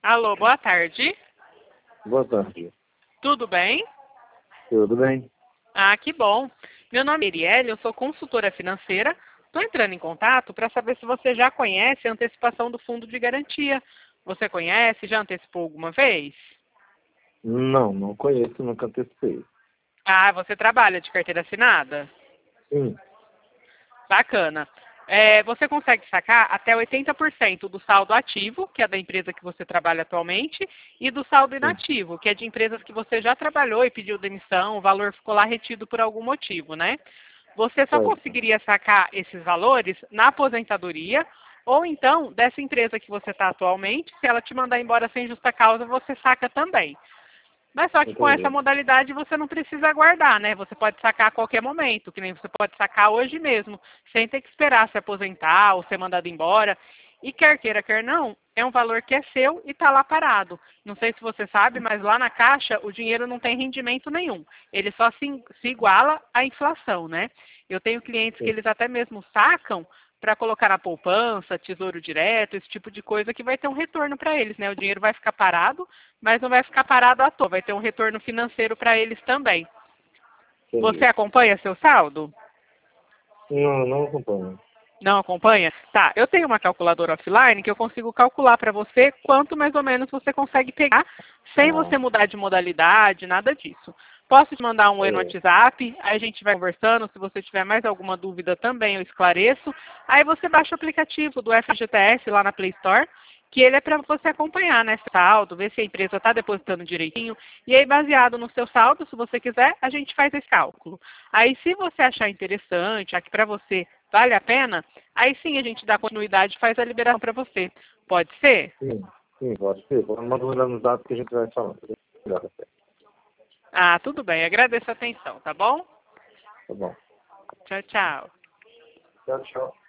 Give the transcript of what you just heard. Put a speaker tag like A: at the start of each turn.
A: Alô, boa tarde.
B: Boa tarde.
A: Tudo bem?
B: Tudo bem?
A: Ah, que bom. Meu nome é Erielle, eu sou consultora financeira. Estou entrando em contato para saber se você já conhece a antecipação do fundo de garantia. Você conhece? Já antecipou alguma vez?
B: Não conheço, nunca antecipei.
A: Ah, você trabalha de carteira assinada?
B: Sim,
A: Bacana. Você consegue sacar até 80% do saldo ativo, que é da empresa que você trabalha atualmente, e do saldo
B: sim,
A: inativo, que é de empresas que você já trabalhou e pediu demissão, o valor ficou lá retido por algum motivo, né? Você só
B: certo.
A: conseguiria sacar esses valores na aposentadoria, ou então, dessa empresa que você está atualmente, se ela te mandar embora sem justa causa, você saca também. Mas só que com essa
B: Entendi.
A: modalidade você não precisa aguardar, né? Você pode sacar a qualquer momento, que nem você pode sacar hoje mesmo, sem ter que esperar se aposentar ou ser mandado embora. E quer queira, quer não, é um valor que é seu e está lá parado. Não sei se você sabe, mas lá na Caixa o dinheiro não tem rendimento nenhum. Ele só se iguala à inflação, né? Eu tenho clientes que
B: Sim,
A: eles até mesmo sacam para colocar na poupança, tesouro direto, esse tipo de coisa que vai ter um retorno para eles, né? O dinheiro vai ficar parado, mas não vai ficar parado à toa, vai ter um retorno financeiro para eles também. Você
B: entendi.
A: acompanha seu saldo?
B: Não acompanho.
A: Não acompanha? Tá, eu tenho uma calculadora offline que eu consigo calcular para você quanto mais ou menos você consegue pegar sem
B: Ah,
A: você mudar de modalidade, nada disso. Posso te mandar um oi no
B: é,
A: WhatsApp, aí a gente vai conversando, se você tiver mais alguma dúvida também eu esclareço. Aí você baixa o aplicativo do FGTS lá na Play Store, que ele é para você acompanhar, né, saldo, ver se a empresa está depositando direitinho. E aí, baseado no seu saldo, se você quiser, a gente faz esse cálculo. Aí, se você achar interessante, aqui para você vale a pena, aí sim a gente dá continuidade e faz a liberação para você. Pode ser?
B: sim, pode ser. Manda um no zap que a gente vai falando. Obrigado,
A: Ah, tudo bem. Agradeço a atenção, tá bom?
B: tá bom.
A: Tchau, tchau.
B: Tchau, tchau.